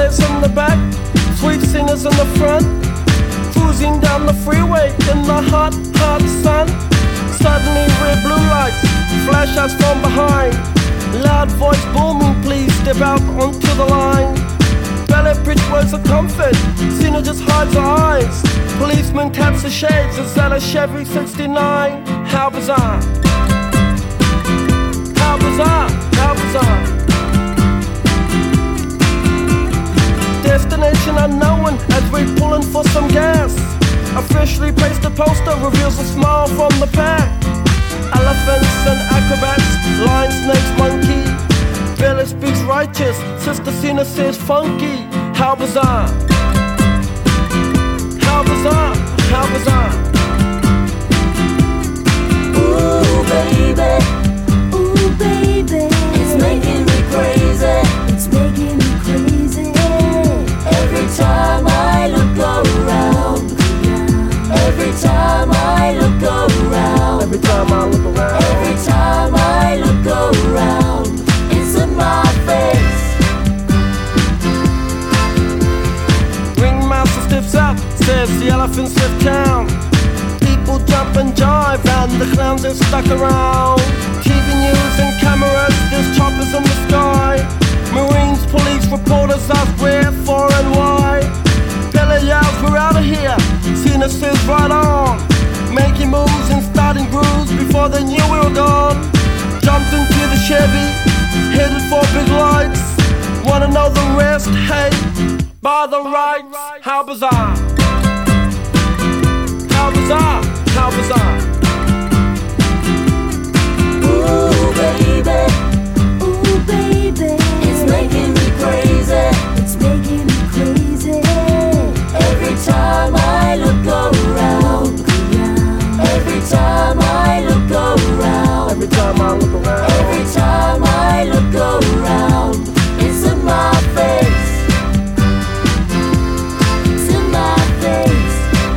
players in the back, sweet singers in the front, cruising down the freeway in the hot, hot sun. Suddenly red blue lights flash us from behind. Loud voice booming, please step out onto the line. Ballet bridge words of comfort, Cena just hides her eyes. Policeman taps the shades, is that a Chevy 69? How bizarre, how bizarre, how bizarre. Destination unknown as we pulling for some gas. A freshly pasted poster reveals a smile from the pack. Elephants and acrobats, lion, snakes, monkey. Billy speaks righteous, Sister Cena says funky. How bizarre, how bizarre, how bizarre. Ooh baby, it's making me crazy, it's making me crazy. Every time I look around, every time I look around, every time I look around, every time I look around, it's in my face. Ringmaster stiffs up, says the elephants left town. People jump and jive and the clowns are stuck around. TV news and cameras, there's choppers in the sky. Marines, police, reporters ask where, for and why. Billy yells, we're out of here. Cena says right on, making moves and starting grooves before they knew we were gone. Jumped into the Chevy, headed for big lights. Wanna know the rest? Hey, by the rights. How bizarre, how bizarre, how bizarre. Ooh baby, it's making me crazy, it's making me crazy. Every time I look around, every time I look around, Every time I look around, every time I look around, it's in my face, it's in my face.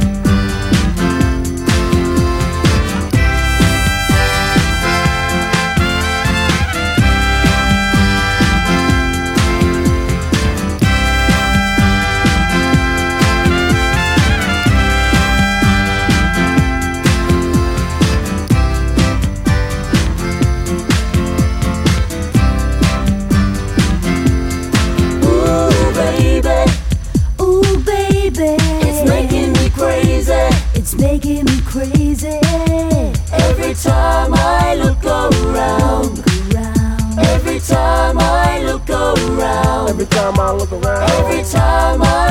It's making me crazy, it's making me crazy. Every time I look around, every time I look around, every time I look around, every time I